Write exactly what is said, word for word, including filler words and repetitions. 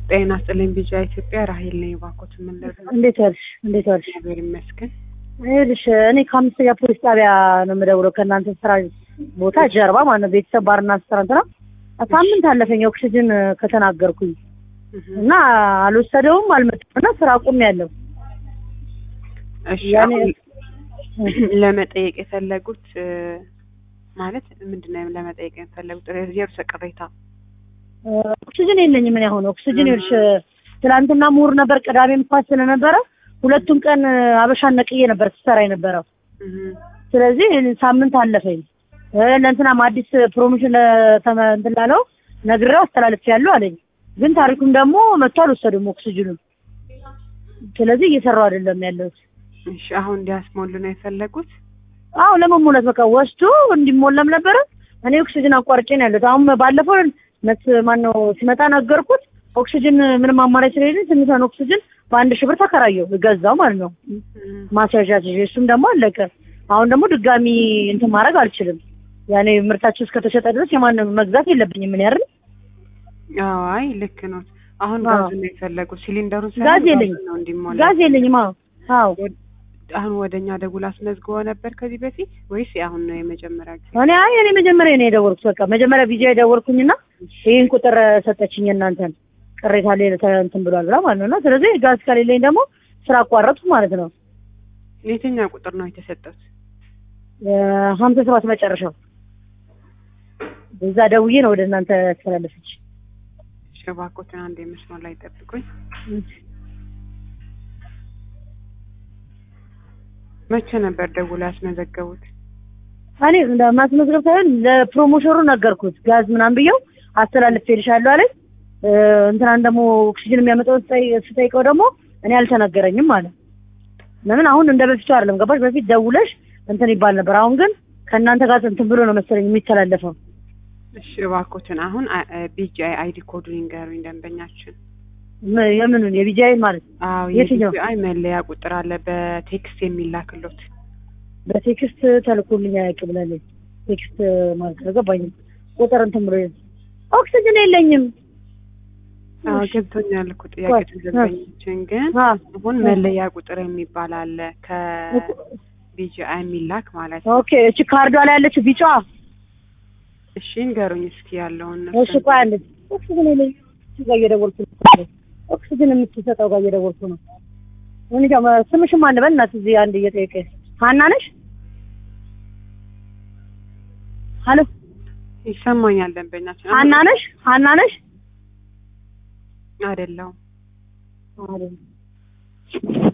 ጤና ይስጥልኝ ቢጃ ኢትዮጵያ ራሄል ነኝ ባኮት ምን ልርዳ? እንዴት ዋልሽ? እንዴት ዋልሽ? እግዚአብሔር ይመስገን። ይኸውልሽ እኔ ከአምስተኛ ፖሊስ ጣቢያ ነው የምደውለው ከእናንተ ስራ ቦታ ጀርባ ማለት ነው። ቤተሰብ ባርና ሬስቶራንት ነው። ሳምንት አለፈኝ ኦክሲጅን ከተናገርኩኝ እና አልወሰደውም አልመጣም እና ስራ አቁሜያለሁ። እሺ አሁን ለመጠየቅ የፈለጉት ማለት ምንድነው? ለመጠየቅ የፈለጉት የርዕሰ ቅሬታ ኦክሲጅን የለኝም። ምን ያሆነ ኦክሲጅን ይልሽ ትላንትና ሙር ነበር ቅዳሜም ኳስ ስለነበረ ሁለቱም ቀን አበሻን ነቅዬ ነበር ተሰራ የነበረው። ስለዚህ ሳምንት አለፈኝ። ለእንትናም አዲስ ፕሮሞሽን ለተንተላለው ነግሬው አስተላልፌያለሁ አለኝ። ግን ታሪኩም ደግሞ መጥቶ አልወሰዱም ኦክሲጅኑን። ስለዚህ እየሰራው አይደለም ያለሁት። እሺ አሁን እንዲያስሞሉ ነው የፈለጉት? አዎ ለመሞላት በቃ ወስዶ እንዲሞላም ነበር። እኔ ኦክሲጅን አቋርጬ ነው ያለሁት። አሁን ባለፈው መት ማነው ሲመጣ ነገርኩት ኦክሲጅን ምንም አማራጭ ስለሌለኝ ትንሿን ኦክሲጅን በአንድ ሺህ ብር ተከራየው ገዛው ማለት ነው። ማስያዣ እሱም ደግሞ አለቀ። አሁን ደግሞ ድጋሚ እንትን ማድረግ አልችልም። ያኔ ምርታችሁ እስከተሸጠ ድረስ የማንም መግዛት የለብኝም ምን ያርል? አዎ አይ ልክ ነው። አሁን ጋዝ ነው የፈለጉት ሲሊንደሩን ሳይሆን ጋዝ የለኝም ነው እንዲሞላ። ጋዝ የለኝም። አዎ አዎ አሁን ወደኛ ደውል አስመዝግቦ ነበር ከዚህ በፊት ወይስ አሁን ነው የመጀመሪያ ጊዜ? እኔ አይ እኔ መጀመሪያ ነው የደወልኩት። በቃ መጀመሪያ ቪዲዮ የደወልኩኝና ይሄን ቁጥር ሰጠችኝ እናንተን ቅሬታ ላይ እንትን ብሏል ብላ ማለት ነው። ስለዚህ ጋዝ ከሌለኝ ደግሞ ስራ አቋረጥኩ ማለት ነው። የትኛው ቁጥር ነው የተሰጠው? ሀምሳ ሰባት መጨረሻው እዛ ደውዬ ነው ወደ እናንተ ተላለፈች። ሸባኮትን አንዴ መስመር ላይ ጠብቁኝ። መቼ ነበር ደውላ ያስመዘገቡት? እኔ ለማስመዝገብ ሳይሆን ለፕሮሞሽኑ ነገርኩት። ጋዝ ምናምን ብየው አስተላልፌልሻለሁ አለኝ። እንትናን ደግሞ ኦክሲጅን የሚያመጣው ስጠይቀው ደግሞ እኔ አልተነገረኝም ማለት ለምን አሁን እንደ በፊቱ አይደለም ገባሽ? በፊት ደውለሽ እንትን ይባል ነበር። አሁን ግን ከእናንተ ጋር እንትን ብሎ ነው መሰለኝ የሚተላለፈው። እሺ እባክዎትን አሁን ቢጂአይ አይዲ ኮዱን ይንገሩኝ ደንበኛችን። የምኑን የቢጂአይ ማለት ነው? አዎ የቢጂአይ መለያ ቁጥር አለ በቴክስት የሚላክሎት። በቴክስት ተልኮልኝ ያቀብላለኝ ቴክስት ማለት ነው ገባኝ። ቁጥር እንትን ብሎ ኦክሲጅን የለኝም። አዎ ገብቶኛል እኮ ጥያቄ ደንበኛችን ግን አሁን መለያ ቁጥር የሚባል አለ ከቢጂአይ የሚላክ ማለት ነው። ኦኬ እቺ ካርዷ ላይ ያለችው ቢጫዋ? እሺ ንገሩኝ እስኪ ያለውን ነው። እሺ ቆይ አንዴ ኦክሲጅን የለኝም። እዚህ ጋር እየደወልኩ ነው። ኦክሲጅን የምትሰጠው ጋር እየደወልኩ ነው። እኔ ጋር ስምሽ ማን ነው? በእናትህ እዚህ አንድ እየጠየቀኝ ሀና ነሽ? ሀሎ ይሰማኛል ደንበኛችን። ሀና ነሽ? ሀና ነሽ? አይደለም አይደለም